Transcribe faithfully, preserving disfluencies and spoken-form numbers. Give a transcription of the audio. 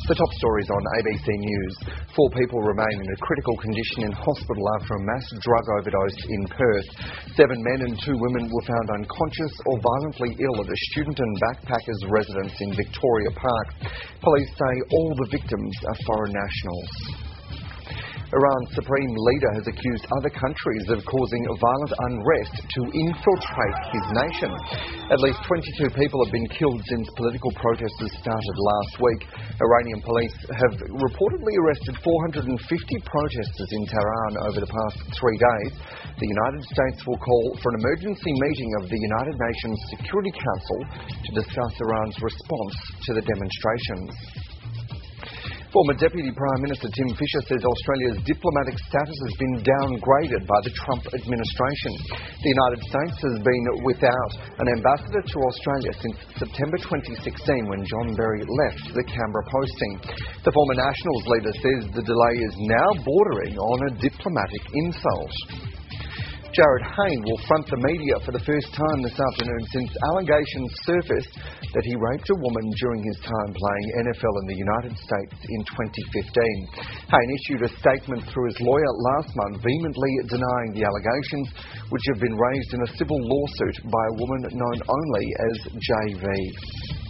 The top stories on A B C News. Four people remain in a critical condition in hospital after a mass drug overdose in Perth. Seven men and two women were found unconscious or violently ill at a student and backpackers residence in Victoria Park. Police say all the victims are foreign nationals. Iran's supreme leader has accused other countries of causing violent unrest to infiltrate his nation. At least twenty-two people have been killed since political protesters started last week. Iranian police have reportedly arrested four hundred fifty protesters in Tehran over the past three days. The United States will call for an emergency meeting of the United Nations Security Council to discuss Iran's response to the demonstrations. Former Deputy Prime Minister Tim Fischer says Australia's diplomatic status has been downgraded by the Trump administration. The United States has been without an ambassador to Australia since September twenty sixteen, when John Berry left the Canberra posting. The former Nationals leader says the delay is now bordering on a diplomatic insult. Jarryd Hayne will front the media for the first time this afternoon since allegations surfaced that he raped a woman during his time playing N F L in the United States in twenty fifteen. Hayne issued a statement through his lawyer last month vehemently denying the allegations, which have been raised in a civil lawsuit by a woman known only as J V.